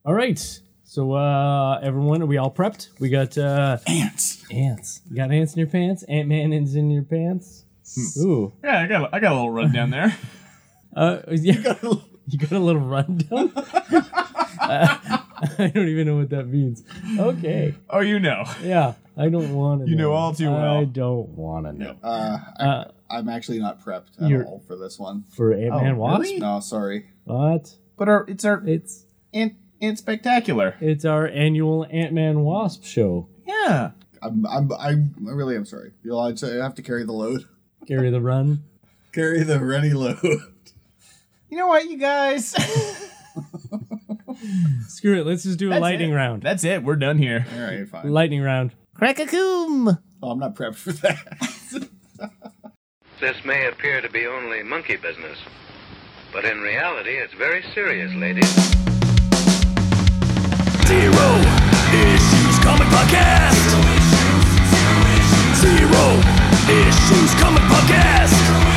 All right. So, everyone, are we all prepped? We got Ants. Ants. You got ants in your pants? Ant-Man is in your pants? Ooh. Yeah, I got a little run down there. Yeah. You got a little rundown? I don't even know what that means. Okay. Oh, you know. Yeah. I don't want to know. You know all too well. I don't want to know. I'm actually not prepped at You're- all for this one. For Ant-Man Wasp? really? No, sorry. What? But it's It's spectacular. It's our annual Ant-Man Wasp show. Yeah. I really am sorry. You'll have to carry the load. Carry the run. Carry the runny load. You know what, you guys? Screw it. Let's just do a lightning round. That's it. We're done here. All right, fine. Lightning round. Crack-a-coom. Oh, I'm not prepped for that. This may appear to be only monkey business, but in reality, it's very serious, ladies. Zero Issues Comic Podcast. Zero Issues Comic Podcast.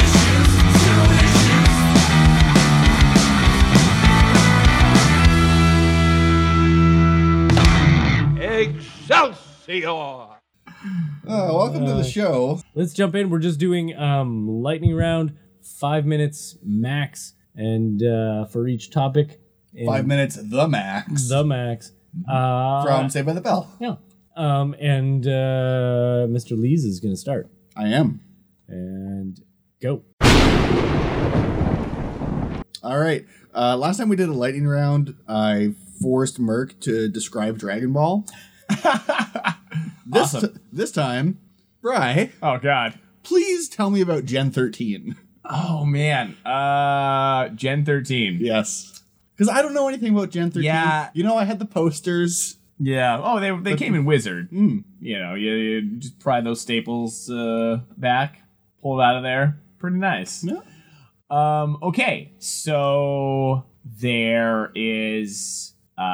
Excelsior! Welcome to the show. Let's jump in. We're just doing lightning round, 5 minutes max, and for each topic. 5 minutes, the max. The max. From Saved by the Bell. Yeah. And Mr. Lees is going to start. I am. And go. All right. Last time we did a lightning round, I forced Merc to describe Dragon Ball. This time, Bri, Oh, God. please tell me about Gen 13. Oh, man. Gen 13. Yes. Because I don't know anything about Gen 13. Yeah. You know, I had the posters. Yeah. Oh, they came in Wizard. Mm. You know, you just pry those staples back, pull it out of there. Pretty nice. Yeah. Okay, so there is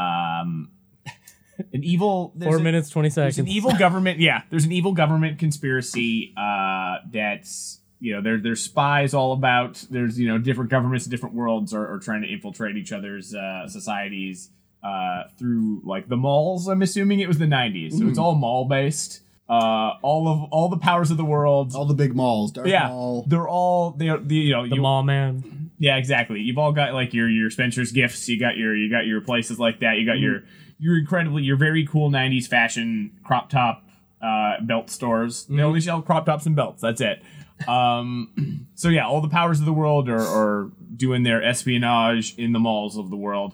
an evil... 4 minutes, 20 There's seconds. an evil government... Yeah, there's an evil government conspiracy that's... You know, there's spies all about. There's, you know, different governments in different worlds are trying to infiltrate each other's societies through, like, the malls. I'm assuming it was the 90s, so it's all mall-based. All the powers of the world... All the big malls. Dark Mall. the mall man. Yeah, exactly. You've all got like your Spencer's Gifts. You got your places like that. You got your very cool 90s fashion crop top belt stores. They only sell crop tops and belts. That's it. So yeah, all the powers of the world are doing their espionage in the malls of the world.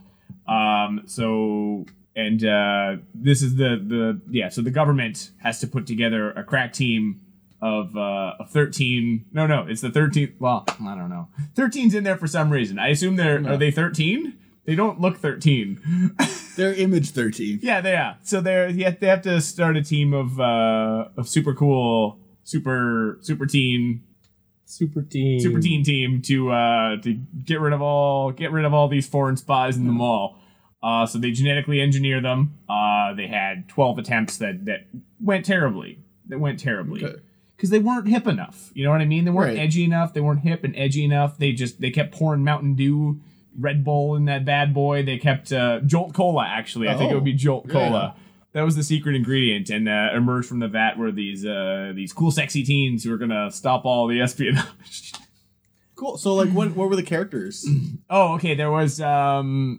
This is so the government has to put together a crack team of 13. No, it's the 13th. Well, I don't know. 13's in there for some reason. I assume are they 13? They don't look 13. They're Image 13. Yeah, they are. So they have to start a team of super cool, super teen team to get rid of all these foreign spies in the mall. So they genetically engineer them. They had 12 attempts that went terribly. Okay. Because they weren't hip enough. You know what I mean? They weren't Right. edgy enough. They weren't hip and edgy enough. They kept pouring Mountain Dew, Red Bull in that bad boy. They kept Jolt Cola, actually. I think it would be Jolt Cola. Yeah. That was the secret ingredient, and emerged from the vat were these cool, sexy teens who were gonna stop all the espionage. Cool. So, like, what were the characters? Oh, okay. There was Daphne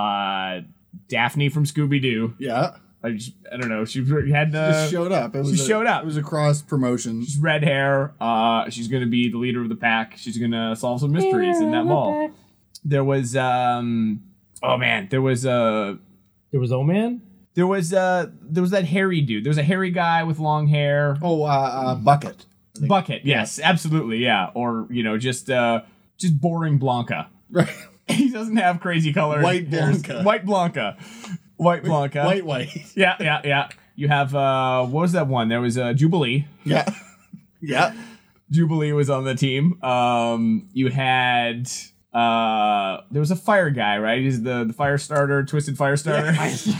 from Scooby Doo. Yeah. I don't know. She had Just showed up. It was showed up. It was a cross promotion. She's red hair. She's gonna be the leader of the pack. She's gonna solve some mysteries in that mall. There was there was There was O-Man? there was that hairy dude. There was a hairy guy with long hair. Oh, Bucket. Bucket, yes, absolutely, yeah. Or, you know, just boring Blanca. Right. He doesn't have crazy color. White Blanca. White Blanca. White. Yeah. You have what was that one? There was Jubilee. Yeah. Yeah. Jubilee was on the team. You had there was a fire guy, right? He's the fire starter, Twisted Fire Starter.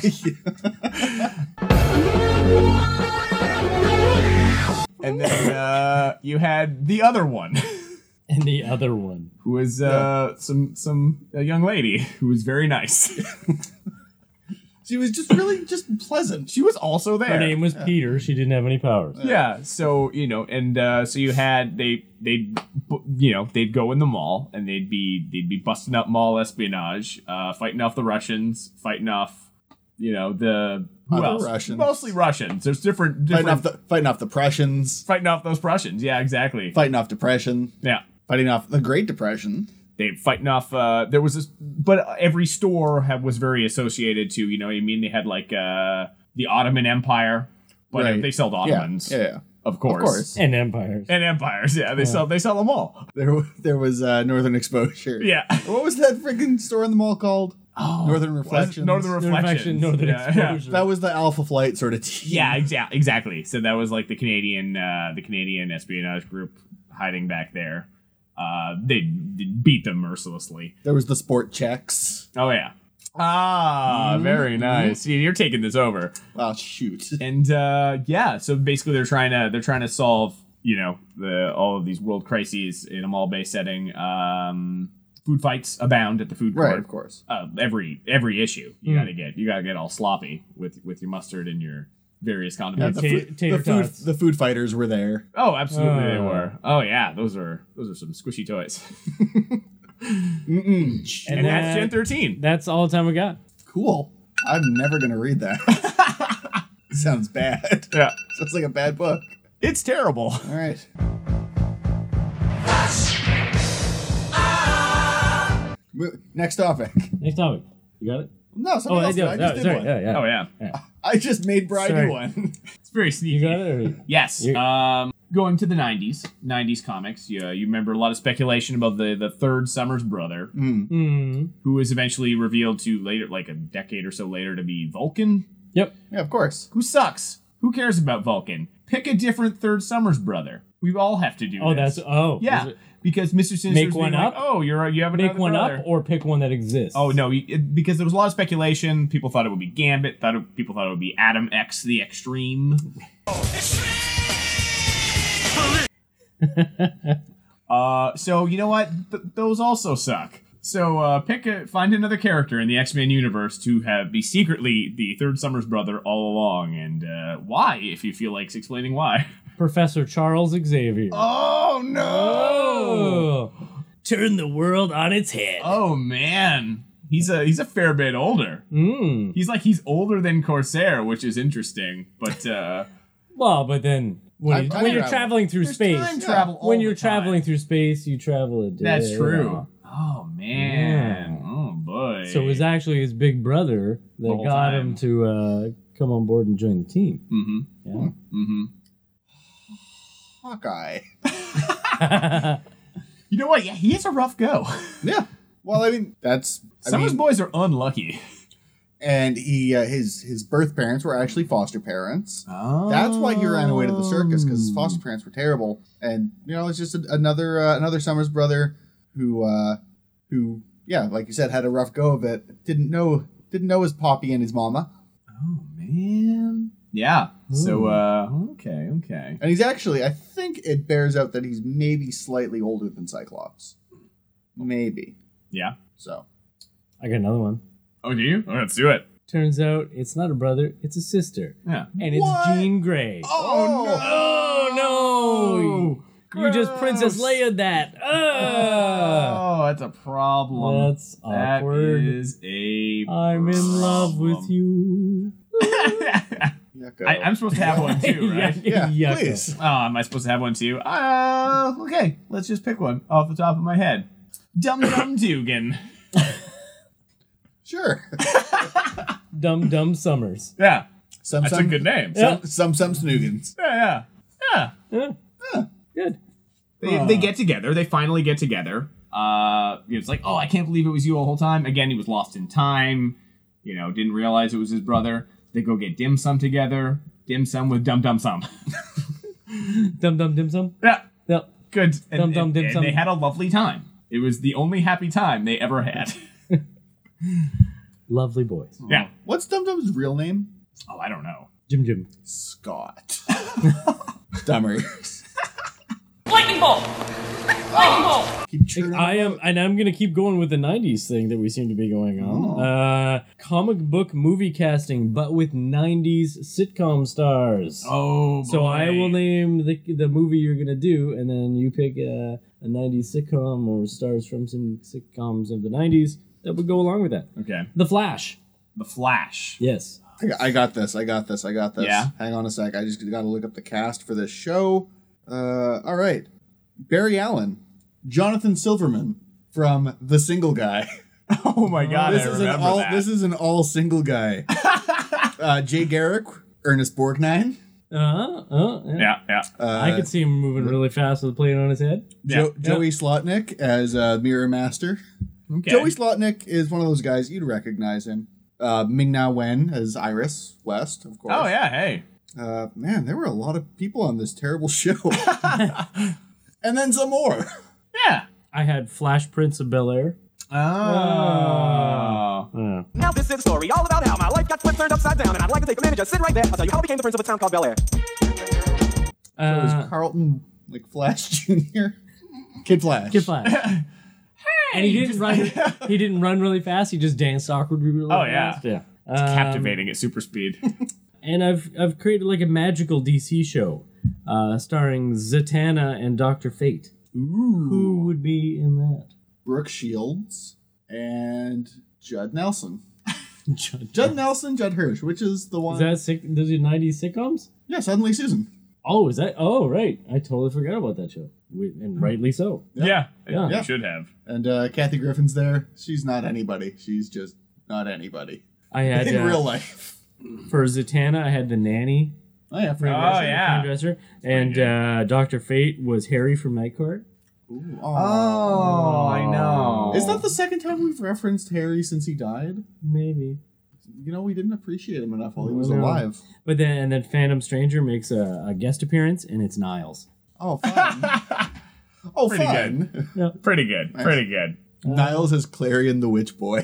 And then you had the other one. And the other one. Who was a young lady who was very nice. She was just really just pleasant. She was also there. Her name was Peter. She didn't have any powers. Yeah, so so you had they'd go in the mall and they'd be busting up mall espionage, fighting off the Russians, fighting off the who Other else? Russians. Mostly Russians. There's different Fighting off the Prussians. fighting off those Prussians. Yeah, exactly. Fighting off depression. Yeah. Fighting off the Great Depression. They fighting off. There was this, but every store was very associated to they had like the Ottoman Empire, but Right. they sold Ottomans, Yeah. of course. Of course. And empires. And empires. Yeah, they sell them all. There was Northern Exposure. Yeah. What was that freaking store in the mall called? Northern Reflections. Northern Reflections. Northern Yeah, Exposure. That was the Alpha Flight sort of team. Yeah, exactly. So that was like the Canadian espionage group hiding back there. They beat them mercilessly. There was the Sport Checks. Oh yeah. Very nice. See, you're taking this over. Oh shoot. And so basically they're trying to solve all of these world crises in a mall-based setting. Food fights abound at the food court. Right, of course. Every issue you gotta get all sloppy with your mustard and your various condiments. The food fighters were there. Oh, absolutely they were. Oh yeah, those are some squishy toys. And that's Gen 13. That's all the time we got. Cool. I'm never gonna read that. Sounds bad. Yeah, Sounds like a bad book. it's terrible. All right. Next topic. Next topic. You got it? No, somebody else did. I just did one. Yeah. Oh yeah, I just made Bri Sorry. do one. it's very sneaky. You got it? Or... Yes. You- Going to the 90s comics. You remember a lot of speculation about the third Summers brother, Mm. who was eventually revealed to later, like a decade or so later, to be Vulcan. Yep. Yeah, of course. Who sucks? Who cares about Vulcan? Pick a different third Summers brother. We all have to do Oh, this. is it- because Mr. Sinister's Make being one like, up? oh, you have another Make one brother. up or pick one that exists. Oh no! Because there was a lot of speculation. People thought it would be Gambit. People thought it would be Adam X the Extreme. So you know what? Those also suck. So find another character in the X-Men universe to be secretly the third Summers brother all along, and why? If you feel like explaining why. Professor Charles Xavier. Oh no! Oh. Turn the world on its head. Oh man, he's a fair bit older. Mm. He's older than Corsair, which is interesting. But Well, but then when Time you're travel. traveling through There's space, time travel all when the you're time. traveling through space, you travel a day. that's true. Oh man. Yeah. Oh boy. So it was actually his big brother that whole got time. him to come on board and join the team. Mm-hmm. Yeah. Mm-hmm. Hawkeye. You know what? Yeah, he has a rough go. Yeah. Well, I mean, that's. Summers boys are unlucky. And he his birth parents were actually foster parents. Oh. That's why he ran away to the circus, because his foster parents were terrible. And it's just another Summers brother who like you said, had a rough go of it. Didn't know his poppy and his mama. Oh man. Yeah. So okay. And he's actually, I think it bears out that he's maybe slightly older than Cyclops. Maybe. Yeah. So. I got another one. Oh, do you? Oh, let's do it. Turns out it's not a brother, it's a sister. Yeah. And it's What? Jean Grey. Oh, no! You just Princess Leia that. Oh, that's a problem. That's awkward. That is a I'm in love with problem. you. Yucko. I'm supposed to have one too, right? Yeah, Yucko. please. Oh, am I supposed to have one too? Okay. Let's just pick one off the top of my head. Dum Dum Dugan. Sure. Dum Dum Summers. Yeah. Some That's a good name. Yeah. Some snoogans. Yeah. Yeah. Good. They get together. They finally get together. It's like, oh, I can't believe it was you the whole time. Again, he was lost in time. Didn't realize it was his brother. They go get dim sum together. Dim sum with Dum Dum Sum. Dum Dum Dim Sum. Yeah. Yep. Good. Dum Dum Dim and Sum. they had a lovely time. It was the only happy time they ever had. Lovely boys. Yeah. What's Dum Dum's real name? Oh, I don't know. Jim. Scott. Dumber. Lightning bolt! Keep churning I them am, out. and I'm gonna keep going with the '90s thing that we seem to be going on. Comic book movie casting, but with '90s sitcom stars. Oh, So I will name the movie you're gonna do, and then you pick a '90s sitcom or stars from some sitcoms of the '90s that would go along with that. Okay. The Flash. The Flash. Yes. I got this. Yeah? Hang on a sec. I just got to look up the cast for this show. All right. Barry Allen, Jonathan Silverman from The Single Guy. Oh my God, This I is remember that. This is an all single guy. Jay Garrick, Ernest Borgnine, Yeah. I could see him moving really fast with a plane on his head. Joey Slotnick as Mirror Master. Okay. Joey Slotnick is one of those guys you'd recognize him. Ming-Na Wen as Iris West, of course. Oh yeah, hey. Man, there were a lot of people on this terrible show. And then some more. Yeah. I had Flash Prince of Bel-Air. Oh. Now this is the story all about how my life got flipped, turned upside down, and I'd like to take a minute, just sit right there. I'll tell you how I became the prince of a town called Bel Air. So it was Carlton, Flash Jr. Kid Flash. Kid Flash. And he didn't run. He didn't run really fast. He just danced awkwardly really Oh, yeah. fast. Yeah. Captivating at super speed. And I've created like a magical DC show, starring Zatanna and Dr. Fate. Ooh. Who would be in that? Brooke Shields and Judd Nelson. Judd Judd Hirsch, which is the one. Is that those are 90s sitcoms? Yeah, Suddenly Susan. Oh, is that? Oh, right. I totally forgot about that show. And rightly so. Yeah. Yeah. You should have. And Kathy Griffin's there. She's not anybody. She's just not anybody. I had In real life. for Zatanna, I had the nanny. Oh, yeah. Oh, yeah. Dresser. And Dr. Fate was Harry from Night Court. Oh, I know. Is that the second time we've referenced Harry since he died? Maybe. You know, we didn't appreciate him enough while he was No. alive. But then Phantom Stranger makes a guest appearance, and it's Niles. Oh, fun. Oh, Pretty fun. Pretty good. Pretty good. Niles as Clarion the Witch Boy.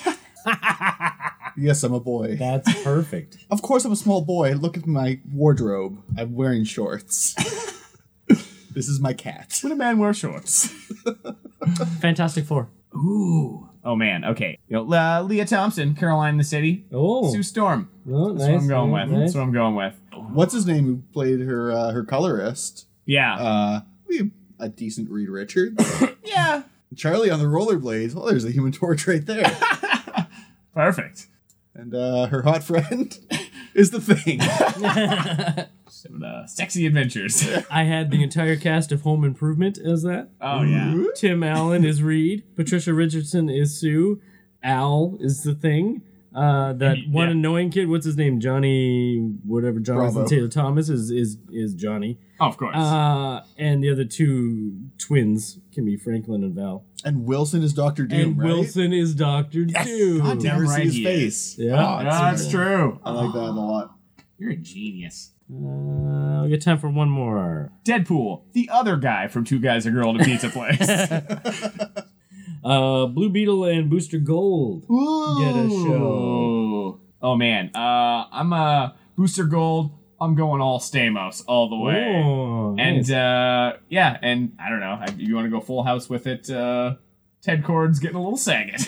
Yes, I'm a boy. That's perfect. Of course I'm a small boy. Look at my wardrobe. I'm wearing shorts. This is my cat. When a man wears shorts. Fantastic Four. Ooh. Oh man. Okay. Leah Thompson, Caroline in the City. Oh. Sue Storm. Oh, That's what I'm going nice, with. nice. That's what I'm going with. What's his name who played her colorist? Yeah. A decent Reed Richards. Yeah. Charlie on the rollerblades. Well, there's the Human Torch right there. Perfect. And her hot friend is the Thing. Some sexy adventures. I had the entire cast of Home Improvement as that. Oh yeah. Tim Allen is Reed. Patricia Richardson is Sue. Al is the Thing. That one annoying kid, what's his name? Johnny, whatever. Jonathan Bravo. Taylor Thomas is Johnny. Oh, of course. And the other two twins can be Franklin and Val. And Wilson is Dr. Doom, And right? Wilson is Dr. Doom. God, Damn never right see his he face. Yeah. Oh, That's true. I like that a lot. You're a genius. We got time for one more. Deadpool, the other guy from Two Guys, a Girl, and a Pizza Place. Blue Beetle and Booster Gold get a show. Oh man, I'm Booster Gold. I'm going all Stamos all the way. Oh, And nice. yeah, and I don't know. If you want to go full house with it, Ted Cord's getting a little sagging.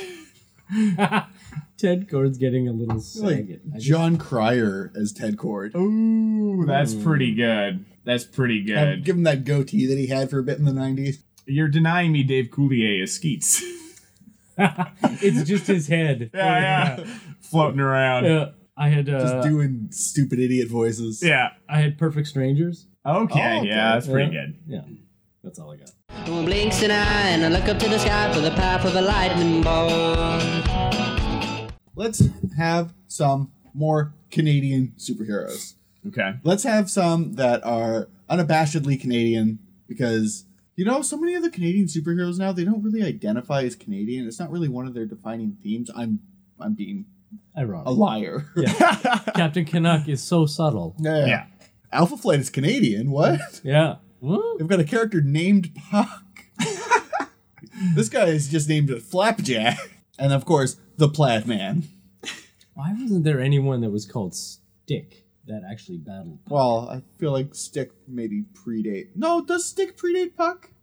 Ted Cord's getting a little Like sagged. John Cryer as Ted Cord. Ooh, that's pretty good. That's pretty good. Give him that goatee that he had for a bit in the 90s. You're denying me Dave Coulier as Skeets. It's just his head. yeah. Floating around. Yeah. I had Just doing stupid idiot voices. Yeah. I had Perfect Strangers. Okay, Oh, okay. yeah, that's pretty Yeah. good. Yeah. That's all I got. One blinks an eye and I look up to the sky for the path of a lightning bolt. Let's have some more Canadian superheroes. Okay. Let's have some that are unabashedly Canadian because, you know, so many of the Canadian superheroes now, they don't really identify as Canadian. It's not really one of their defining themes. I'm being Ironic. a liar. Captain Canuck is so subtle. Yeah. Alpha Flight is Canadian. What? Yeah. What? They've got a character named Puck. This guy is just named Flapjack. And of course, the Plaid Man. Why wasn't there anyone that was called Stick that actually battled? Well, I feel like Stick maybe predate. No, does Stick predate Puck?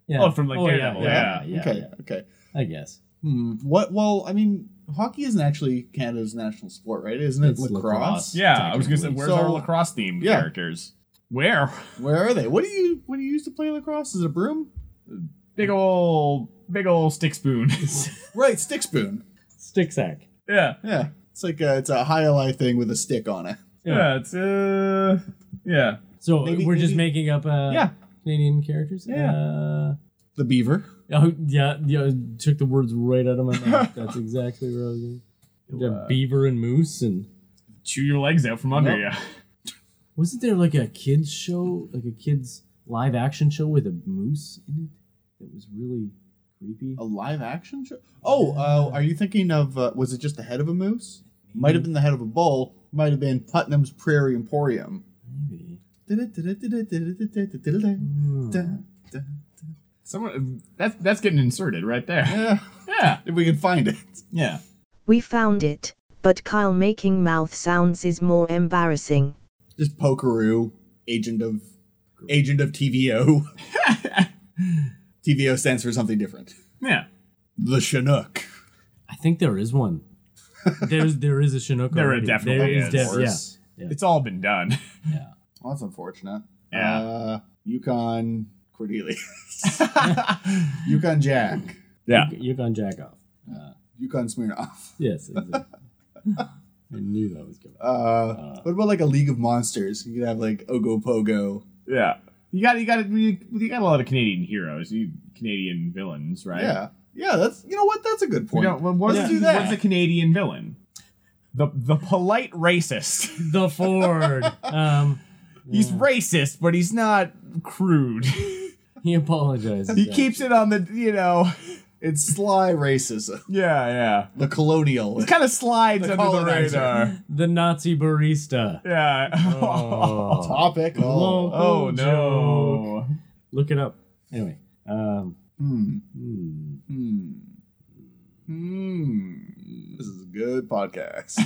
Yeah. Oh, from like Daredevil. Yeah. Okay. I guess. What? Well, I mean, hockey isn't actually Canada's national sport, right? Isn't it It's lacrosse? lacrosse. Yeah, I was gonna say, where's So- our lacrosse themed Yeah. characters? Where? Where are they? What do you use to play lacrosse? Is it a broom? Big ol' stick spoon. Right, stick spoon. Stick sack. Yeah. Yeah, it's like it's a high thing with a stick on it. Yeah, it's yeah. So Maybe- we're just maybe- making up Yeah. Canadian characters? Yeah. The beaver. Oh, yeah, took the words right out of my mouth. That's exactly where I was going. You have beaver and moose, and Chew your legs out from under Yep. you. wasn't there like a kids show, like a kids live action show with a moose in it? That was really creepy. A live action show? Oh, are you thinking of, was it just the head of a moose? Might have been the head of a bull. Might have been Putnam's Prairie Emporium. Maybe. Someone that's getting inserted right there. Yeah, Yeah. if we can find it. Yeah. We found it, but Kyle making mouth sounds is more embarrassing. Just Pokeroo, agent of TVO. TVO stands for something different. Yeah. The Chinook. I think there is one. There is a Chinook. There already. definitely There is. Yeah. It's all been done. Yeah. Well, that's unfortunate. Yeah. Yukon Cordelia. Yukon Jack. Yeah. Yukon Jackoff. Yukon Smirnoff. Yes. Exactly. I knew that was coming. What about like a League of Monsters? You could have like Ogopogo. Yeah. You got a lot of Canadian heroes, Canadian villains, right? Yeah. Yeah, that's, you know what? That's a good point. Let's do that. What's a Canadian villain? The polite racist. The Ford. He's racist, but he's not crude. He apologizes. He keeps it on the, It's sly racism. yeah. The colonial. It kind of slides The under the colonizer. radar. the Nazi barista. Yeah. Oh, Topic. Oh, no. joke. Look it up. Anyway. This is a good podcast.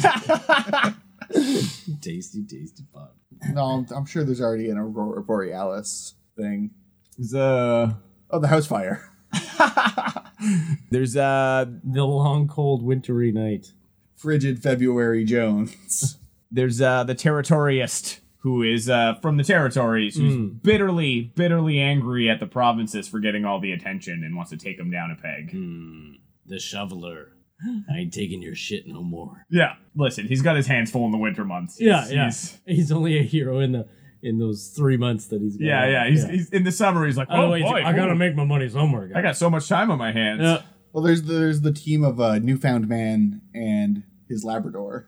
Tasty pop. No, I'm sure there's already an Aurora Borealis thing. There's Oh, the house fire. There's The long, cold, wintry night. Frigid February Jones. There's the territorialist who is from the territories, who's bitterly angry at the provinces for getting all the attention and wants to take them down a peg. The shoveler. I ain't taking your shit no more. Yeah, listen, he's got his hands full in the winter months. He's only a hero in those 3 months that he's gone. He's in the summer. He's like, oh wait, boy, I gotta make my money somewhere, guys. I got so much time on my hands. Yeah. Well, there's the team of Newfound Man and his Labrador.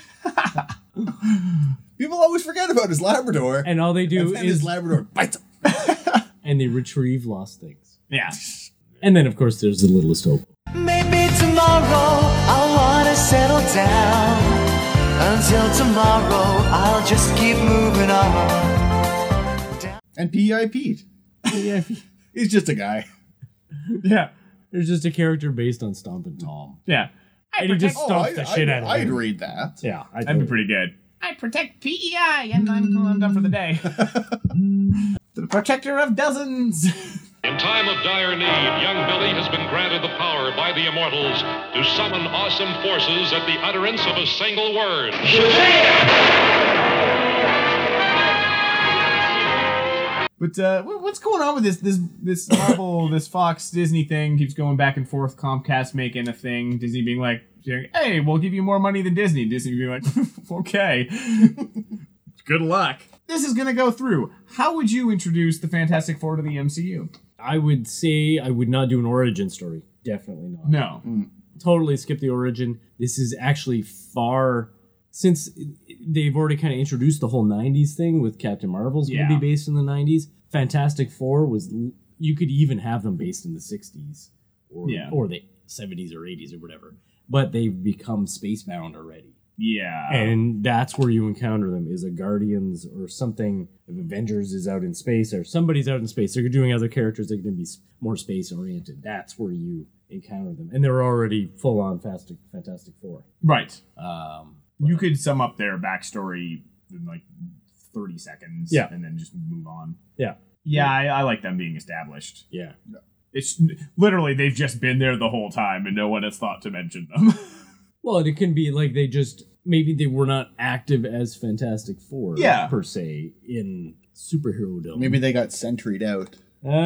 People always forget about his Labrador. And all they do And then is his Labrador bites him. and they retrieve lost things. Yeah. And then of course there's the littlest hope. Maybe tomorrow I'll wanna settle down. Until tomorrow I'll just keep moving on. And P.I. Pete. Yeah. He's just a guy. Yeah. There's just a character based on Stompin' Tom. Yeah. And he just stomps the shit out of I'd him. read that. Yeah, That'd be pretty good. I protect PEI, and I'm done for the day. The protector of dozens. In time of dire need, young Billy has been granted the power by the immortals to summon awesome forces at the utterance of a single word. But what's going on with this Marvel, this Fox Disney thing keeps going back and forth. Comcast making a thing, Disney being like, "Hey, we'll give you more money than Disney." Disney being like, "Okay, good luck." This is gonna go through. How would you introduce the Fantastic Four to the MCU? I would say I would not do an origin story. Definitely not. No. Totally skip the origin. This is actually far, since they've already kind of introduced the whole 90s thing with Captain Marvel's going to be based in the 90s. Fantastic Four was, you could even have them based in the 60s or the 70s or 80s or whatever. But they've become spacebound already. Yeah. And that's where you encounter them, is a Guardians or something. If Avengers is out in space or somebody's out in space, they're doing other characters that are going to be more space oriented. That's where you encounter them. And they're already full on Fantastic Four. Right. You could sum up their backstory in like 30 seconds and then just move on. Yeah. Yeah, I like them being established. Yeah. It's literally they've just been there the whole time and no one has thought to mention them. Well, it can be like maybe they were not active as Fantastic Four per se in superhero-dom. Maybe they got Sentry'd out.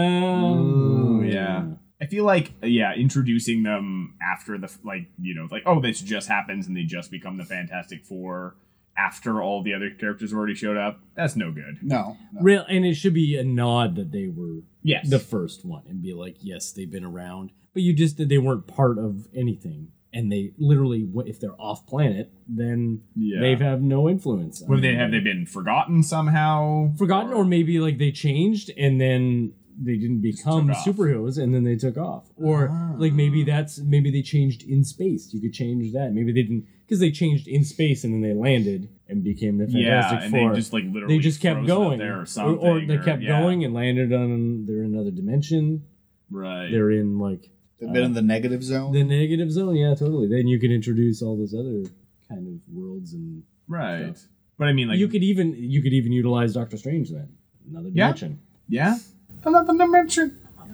Yeah. I feel like, introducing them after this just happens and they just become the Fantastic Four after all the other characters already showed up. That's no good. No. Real, and it should be a nod that they were Yes. the first one and be like, yes, they've been around, but they weren't part of anything. And they literally, if they're off planet, then they have no influence. Have they been forgotten somehow? Forgotten, or maybe like they changed and then they didn't become superheroes and then they took off. Or like maybe they changed in space. You could change that. Maybe they didn't, because they changed in space and then they landed and became the Fantastic Four. They just like literally they just kept going there or something. Or they kept going and landed on, they're in another dimension. Right. They're in like... They've been in the negative zone? The negative zone, yeah, totally. Then you can introduce all those other kind of worlds and stuff. But I mean, like... You could even utilize Doctor Strange then. Another dimension. Yeah? Another dimension.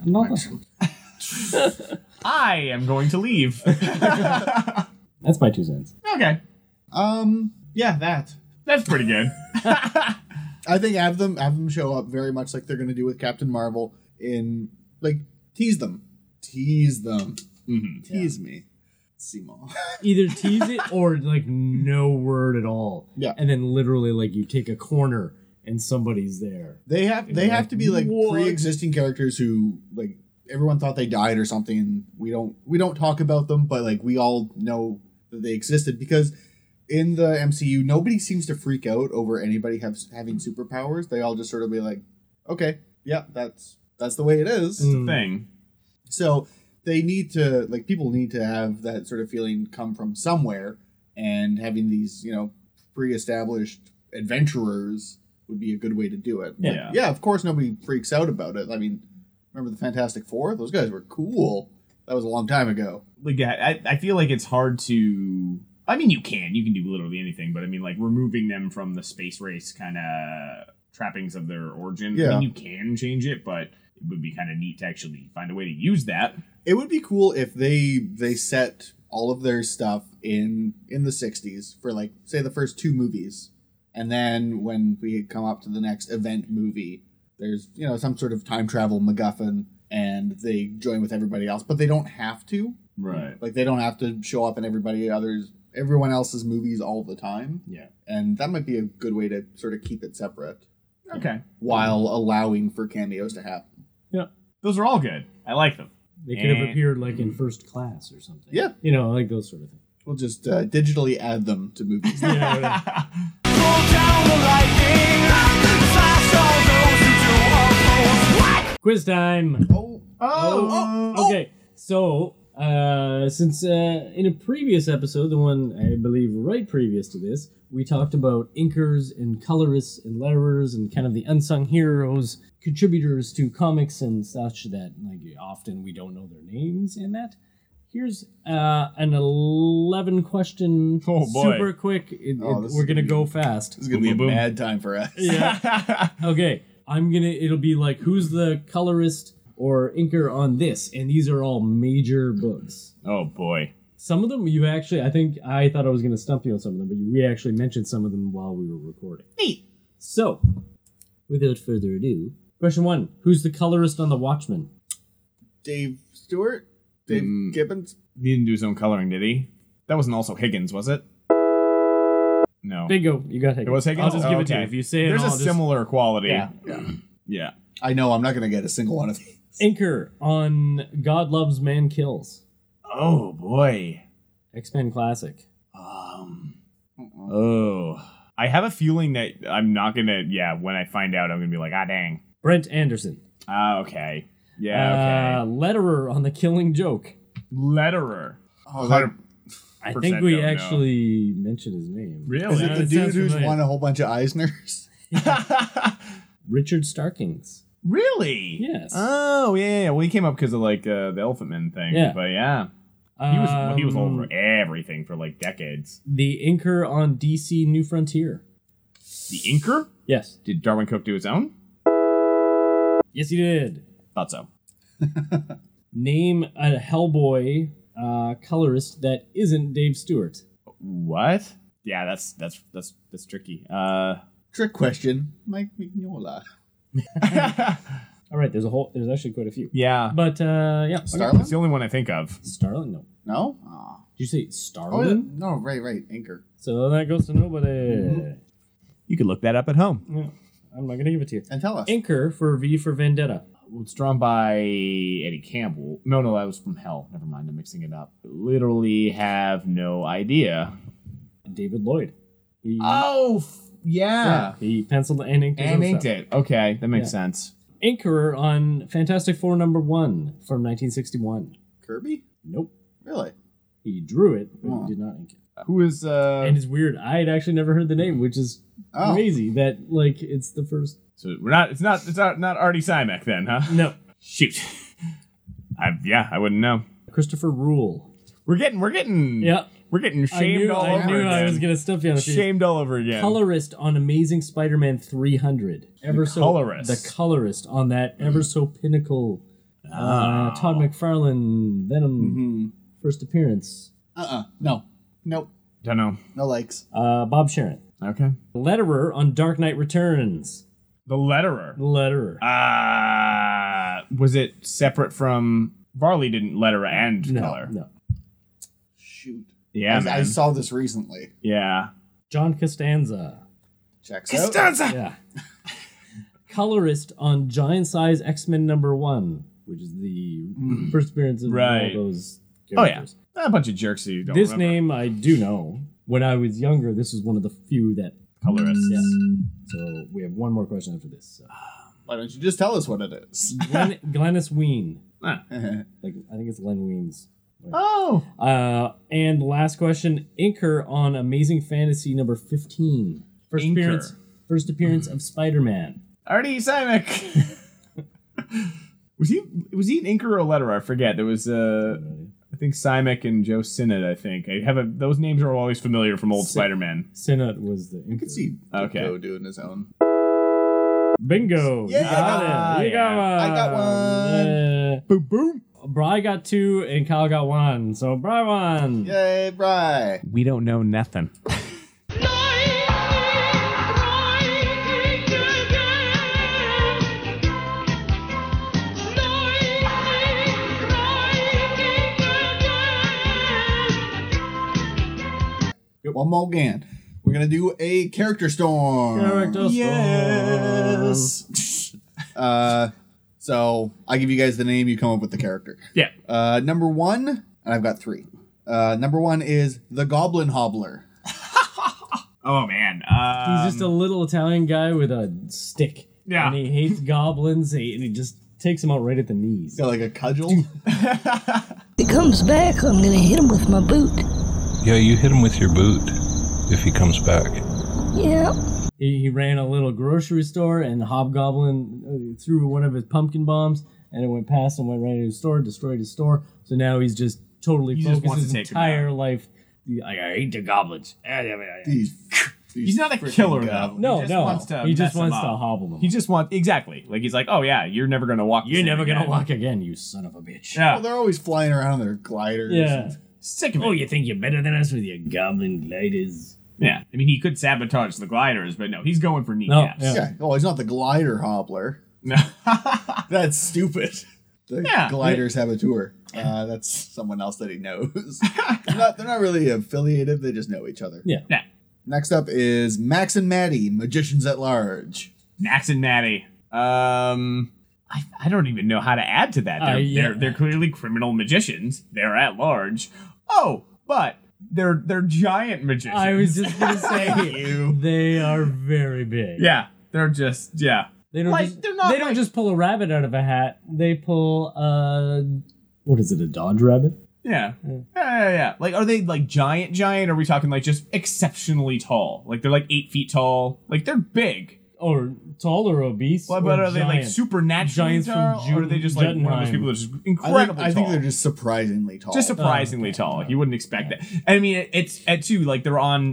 I am going to leave. That's my 2 cents. Okay. Yeah, that. That's pretty good. I think have them show up very much like they're going to do with Captain Marvel in, like, tease them. Mm-hmm. Tease me. Seymour. Either tease it or, like, no word at all. Yeah. And then literally, like, you take a corner and somebody's there. They have to be, like, pre-existing characters who, like, everyone thought they died or something, and we don't talk about them, but, like, we all know that they existed, because in the MCU, nobody seems to freak out over anybody having superpowers. They all just sort of be like, okay, yeah, that's the way it is. It's a thing. So they need to, like, people need to have that sort of feeling come from somewhere, and having these, pre-established adventurers would be a good way to do it. Yeah. Yeah, of course nobody freaks out about it. I mean, remember the Fantastic Four? Those guys were cool. That was a long time ago. Like, I feel like it's hard to... I mean, you can do literally anything, but I mean, like, removing them from the space race kind of trappings of their origin. Yeah. I mean, you can change it, but it would be kind of neat to actually find a way to use that. It would be cool if they set all of their stuff in the 60s for, like, say the first 2 movies. And then when we come up to the next event movie, there's, some sort of time travel MacGuffin, and they join with everybody else. But they don't have to. Right. Like, they don't have to show up in everyone else's movies all the time. Yeah. And that might be a good way to sort of keep it separate. Okay. While allowing for cameos to happen. Yeah. Those are all good. I like them. They could have appeared, like, in First Class or something. Yeah. Like those sort of things. We'll just digitally add them to movies. Yeah. Quiz time. Okay. So, since in a previous episode, the one I believe right previous to this, we talked about inkers and colorists and letterers and kind of the unsung heroes, contributors to comics and such that, like, often we don't know their names in that. Here's an 11-question, super quick. We're gonna go fast. This is gonna be a bad time for us. Yeah. Okay. It'll be like, who's the colorist or inker on this? And these are all major books. Oh, boy. Some of them I thought I was going to stump you on some of them, but we actually mentioned some of them while we were recording. Neat. So, without further ado, question 1. Who's the colorist on The Watchmen? Dave Stewart? Dave Gibbons? He didn't do his own coloring, did he? That wasn't also Higgins, was it? No. Bingo. You got Higgins. It was Higgins? I'll just give it to you. If you say it, there's a similar quality. Yeah. Yeah. I know I'm not going to get a single one of these. Inker on God Loves, Man Kills. Oh, boy. X-Men Classic. Oh. I have a feeling that I'm not going to, when I find out, I'm going to be like, dang. Brent Anderson. Okay. Yeah, okay. Letterer on The Killing Joke. Letterer. Oh, I think we actually mentioned his name. Really? Is it the dude who's won a whole bunch of Eisners? Richard Starkings. Really? Yes. Oh, yeah. Well, he came up because of, like, the Elephant Man thing. Yeah. But, yeah. He was all over everything for, like, decades. The inker on DC New Frontier. The inker? Yes. Did Darwin Cook do his own? Yes, you did. Thought so. Name a Hellboy colorist that isn't Dave Stewart. What? Yeah, that's tricky. Trick question. Mike Mignola. All right, there's actually quite a few. Yeah. But yeah. Starlin? It's the only one I think of. Starlin? No. No? Oh. Did you say Oh, Starlin? yeah. No, right. Anchor. So that goes to nobody. You could look that up at home. Yeah. I'm not going to give it to you. And tell us. Anchor for V for Vendetta. It's drawn by Eddie Campbell. No, that was from Hell. Never mind, I'm mixing it up. Literally have no idea. David Lloyd. He, yeah. He penciled and inked his And own inked stuff. it. Okay, that makes Yeah. sense. Inker on Fantastic Four #1 from 1961. Kirby? Nope. Really? He drew it, but Oh. he did not ink it. Who is And it's weird. I had actually never heard the name, which is crazy that like it's the first. So it's not Artie Simek then, huh? No. Shoot. I wouldn't know. Christopher Rule. We're getting Yeah. We're getting shamed all over I knew again. I was gonna stuff you on a few. Shamed all over again. Colorist on Amazing Spider-Man 300. colorist. The colorist on that ever so pinnacle. Todd McFarlane Venom first appearance. No. Nope. Don't know. No likes. Bob Sharon. Okay. Letterer on Dark Knight Returns. The Letterer. Was it separate from Varley? Didn't letter and color? No. Shoot. Yeah, I saw this recently. Yeah. John Costanza. Checks Costanza! out. Yeah. Colorist on Giant Size X-Men #1, which is the first appearance of Right. all those Oh, yeah. characters. A bunch of jerks that you don't This remember. name I do know. When I was younger, this was one of the few that... Colorist. Yeah. So we have one more question after this. So. Why don't you just tell us what it is? Glennis Ween. Ah. Like I think it's Glenn Ween's. Oh. And the last question, Inker on Amazing Fantasy #15. First appearance of Spider-Man. Artie Simek. was he an inker or a letterer? I forget. There was I think Simek and Joe Sinnott, I think. Those names are always familiar from old Spider-Man. Sinnott was the Inker. You could see Okay. Ditko doing his own. Bingo. Yeah. You got it. You got one. I got one. Boom, boom. Bri got 2 and Kyle got 1. So Bri won. Yay, Bri. We don't know nothing. One more again. We're going to do a character storm. Character Yes. So I give you guys the name, you come up with the character. Yeah. #1, and I've got 3. #1 is the Goblin Hobbler. Oh, man. He's just a little Italian guy with a stick. Yeah. And he hates goblins, and he just takes them out right at the knees. He's got like a cudgel. If he comes back, I'm gonna hit him with my boot. Yeah, you hit him with your boot if he comes back. Yeah. He ran a little grocery store, and the hobgoblin threw one of his pumpkin bombs, and it went past and went right into his store, destroyed his store. So now he's just totally just focused wants his to take him entire life. Like, I hate the goblins. He's not a killer, though. goblins. No, He just no. wants to He just mess him wants to up. hobble them. He just wants... Exactly. Like, he's like, oh, yeah, you're never going to walk. You're this never thing going to again. walk again, you son of a bitch. Yeah. Well, they're always flying around on their gliders. Yeah. Sick of it. Oh, you think you're better than us with your goblin gliders? Yeah. I mean, he could sabotage the gliders, but no, he's going for No, kneecaps. yeah. Yeah. Oh, he's not the glider hobbler. No. That's stupid. The Yeah. glider saboteur. That's someone else that he knows. They're not really affiliated. They just know each other. Yeah. Yeah. Next up is Max and Maddie, Magicians at Large. Max and Maddie. I don't even know how to add to that. They're clearly criminal magicians. They're at large. Oh, but they're giant magicians. I was just going to say, they are very big. Yeah, they're just They don't Like, just, they're not they don't like- just pull a rabbit out of a hat. They pull what is it, a Dodge rabbit? Yeah. Like, are they like giant? Are we talking like just exceptionally tall? Like they're like 8 feet tall. Like they're big. Or tall or obese? Well, but or are they like giant? supernaturally Giants from tall? Or are they just like one of those Jotunheim. people that are just incredibly I think tall? they're just surprisingly tall. Just surprisingly tall. You wouldn't expect that. And I mean, it's at 2, like they're on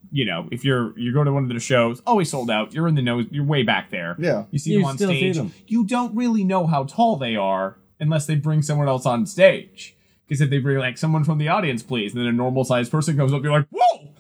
if you go to one of their shows, always sold out. You're in the nose. You're way back there. Yeah. You see them on still see stage. them. You don't really know how tall they are unless they bring someone else on stage. Because if they bring like someone from the audience, please, and then a normal sized person comes up, you're like, whoa!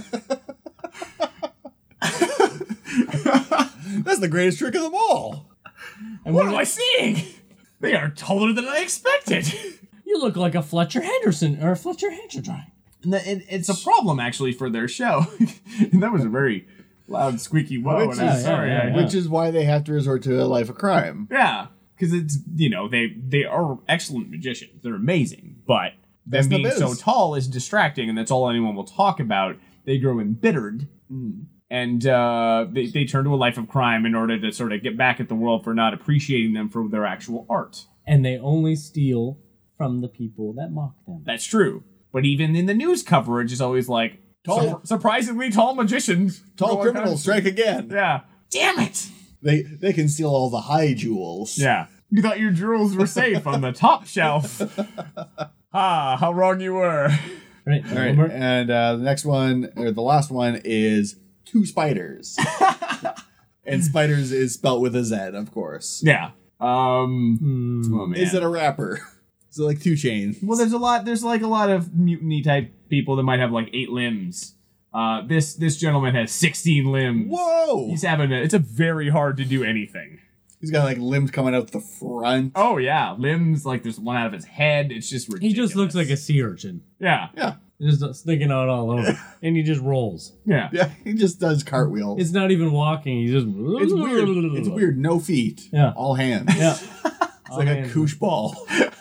That's the greatest trick of them all. And what am I seeing? They are taller than I expected. You look like a Fletcher Henderson or a Fletcher Henderson drawing. And it's a problem actually for their show. And that was a very loud, squeaky whoa. Which is why they have to resort to a life of crime. Yeah, because it's they are excellent magicians. They're amazing, but them That's the being so biz. tall is distracting, and that's all anyone will talk about. They grow embittered, and they turn to a life of crime in order to sort of get back at the world for not appreciating them for their actual art. And they only steal from the people that mock them. That's true. But even in the news coverage, it's always like, surprisingly tall magicians. Tall criminals strike again. Yeah. Damn it! They can steal all the high jewels. Yeah. You thought your jewels were safe on the top shelf. How wrong you were. Right. All right. And the next one, or the last one, is two spiders. And spiders is spelt with a Z, of course. Yeah. Oh, man. Is it a rapper? Is it like 2 Chainz? Well, there's like a lot of mutiny type people that might have like 8 limbs. This gentleman has 16 limbs. Whoa! He's it's a very hard to do anything. He's got like limbs coming out the front. Oh yeah, limbs, like there's one out of his head. It's just ridiculous. He just looks like a sea urchin. Yeah. Yeah. Just sticking out all over. And he just rolls. Yeah. Yeah, he just does cartwheels. It's not even walking. He just... It's weird. It's weird. No feet. Yeah. All hands. Yeah. It's like a koosh ball.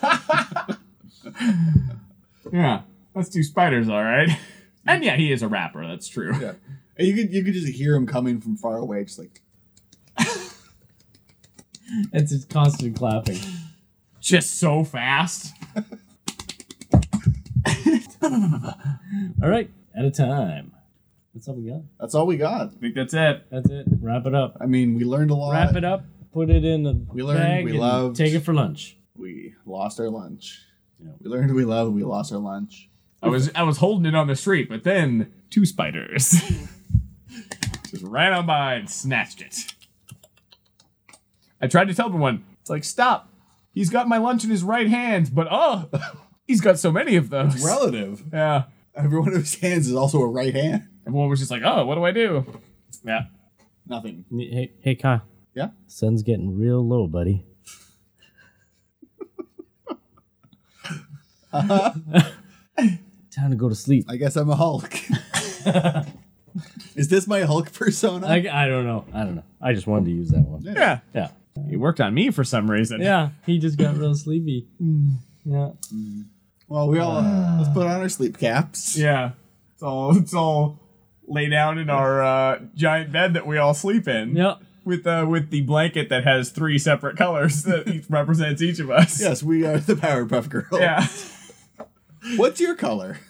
Yeah. That's 2 spiders, all right. And yeah, he is a rapper. That's true. Yeah. And you could just hear him coming from far away, just like... It's just constant clapping. Just so fast. All right, at a time. That's all we got. That's all we got. I think that's it. That's it. Wrap it up. I mean, we learned a lot. Wrap it up. Put it in the We learned, bag we and loved. take it for lunch. We lost our lunch. Yeah. We learned, we loved, we lost our lunch. I was holding it on the street, but then 2 spiders just ran on by and snatched it. I tried to tell everyone, it's like, stop. He's got my lunch in his right hand, but he's got so many of those. It's relative. Yeah. Every one of his hands is also a right hand. Everyone was just like, what do I do? Yeah. Nothing. Hey, Kyle. Yeah? Sun's getting real low, buddy. Time to go to sleep. I guess I'm a Hulk. Is this my Hulk persona? I don't know. I just wanted to use that one. Yeah. Yeah. It worked on me for some reason. Yeah. He just got real sleepy. Yeah. Well, we all let's put on our sleep caps. Yeah. It's all laid out in our giant bed that we all sleep in. Yep. With the blanket that has 3 separate colors that represents each of us. Yes, we are the Powerpuff Girls. Yeah. What's your color?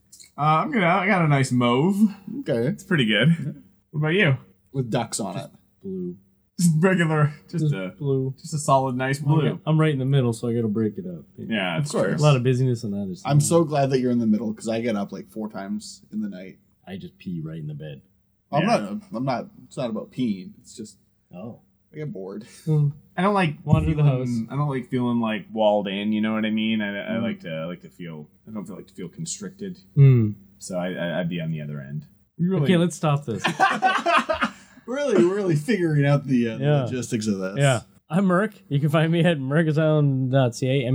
I got a nice mauve. Okay. It's pretty good. What about you? With ducks on it. Blue. Just regular, just blue. Just a solid, nice blue. Okay. I'm right in the middle, so I got to break it up. Yeah, of course. A lot of busyness on that. I'm so glad that you're in the middle because I get up like 4 times in the night. I just pee right in the bed. I'm not. It's not about peeing. It's just. Oh. I get bored. I don't like wander the house. I don't like feeling like walled in. You know what I mean? I like to feel. I don't like to feel constricted. So I'd be on the other end. Okay, let's stop this. We're really figuring out the logistics of this. Yeah. I'm Merc. You can find me at merkasylum.ca,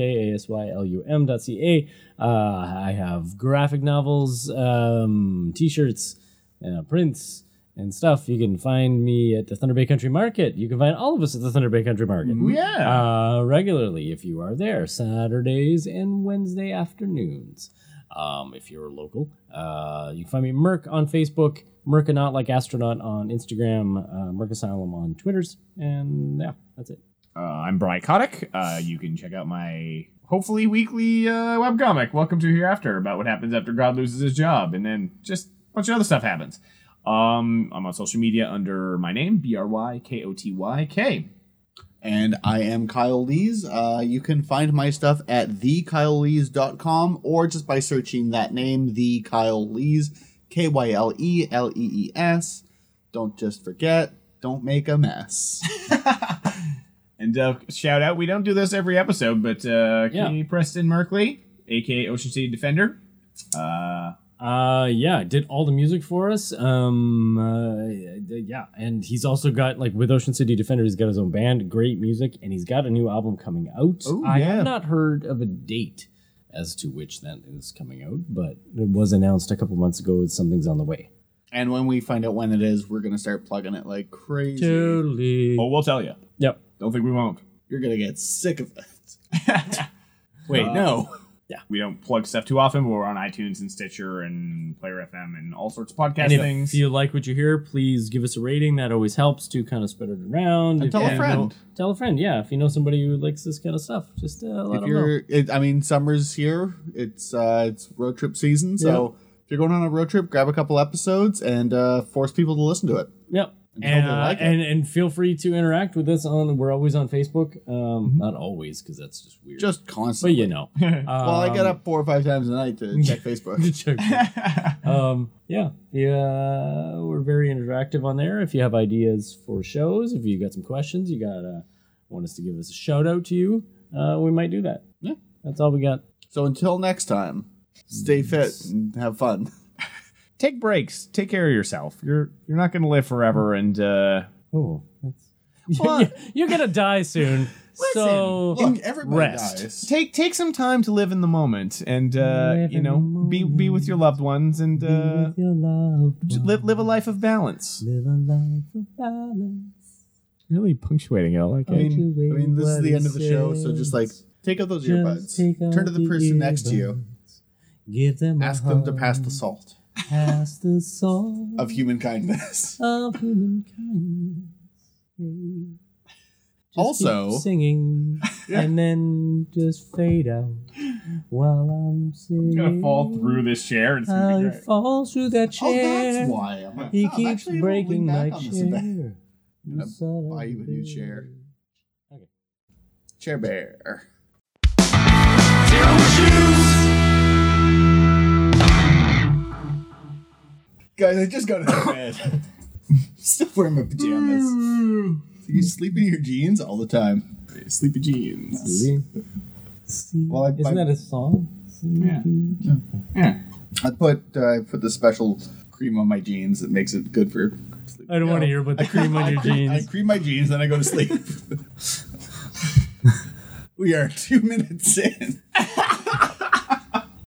merkasyum.ca. I have graphic novels, t-shirts, prints, and stuff. You can find me at the Thunder Bay Country Market. You can find all of us at the Thunder Bay Country Market. Yeah. Regularly, if you are there, Saturdays and Wednesday afternoons. If you're local, you can find me Merc on Facebook, Merkanaut like astronaut on Instagram, Merc Asylum on Twitters, and yeah, that's it. I'm Bri Kotick. You can check out my hopefully weekly webcomic, Welcome to Hereafter, about what happens after God loses his job, and then just a bunch of other stuff happens. I'm on social media under my name, BRYKOTYK. And I am Kyle Lees. You can find my stuff at thekylelees.com or just by searching that name, The Kyle Lees, KYLELEES. Don't just forget, don't make a mess. And shout out, we don't do this every episode, but Kenny Preston Merkley, aka Ocean City Defender. Did all the music for us. And he's also got, like, with Ocean City Defender, he's got his own band, great music, and he's got a new album coming out. I have not heard of a date as to which that is coming out, but it was announced a couple months ago that something's on the way. And when we find out when it is, we're going to start plugging it like crazy. Totally. Oh, we'll tell you. Yep. Don't think we won't. You're going to get sick of it. Wait, no. Yeah. We don't plug stuff too often, but we're on iTunes and Stitcher and Player FM and all sorts of podcast and things. If you like what you hear, please give us a rating. That always helps to kind of spread it around. And tell a friend. Tell a friend, yeah. If you know somebody who likes this kind of stuff, just let them know. Summer's here. It's road trip season, so if you're going on a road trip, grab a couple episodes and force people to listen to it. Yep. And feel free to interact with us we're always on Facebook. Not always, because that's just weird. Just constantly. But you know. Well, I get up 4 or 5 times a night to check Facebook. We're very interactive on there. If you have ideas for shows, if you got some questions, you want us to give us a shout out to you, we might do that. Yeah. That's all we got. So until next time, stay fit and have fun. Take breaks. Take care of yourself. You're not going to live forever, and you're gonna die soon. So look, everybody dies. Take some time to live in the moment, and be with your loved ones, and live a life of balance. Live a life of balance. Really punctuating it. I like it. I mean, this is the end of the show, so just like take out those earbuds, turn to the person next to you, ask them to pass the salt. Pass the salt of human kindness. Also, keep singing and then just fade out while I'm singing. I'm gonna fall through this chair. It's gonna be great. He falls through that chair. Oh, that's why. He keeps breaking my chair. I'm gonna buy you a new chair. Okay. Chair Bear. Zero shoes. Guys, I just got out of bed. Still wearing my pajamas. You sleep in your jeans all the time. Sleepy jeans. Well, isn't that a song? Yeah. I put the special cream on my jeans that makes it good for sleep. I don't want to hear about the cream on your jeans. I cream my jeans, then I go to sleep. We are 2 minutes in.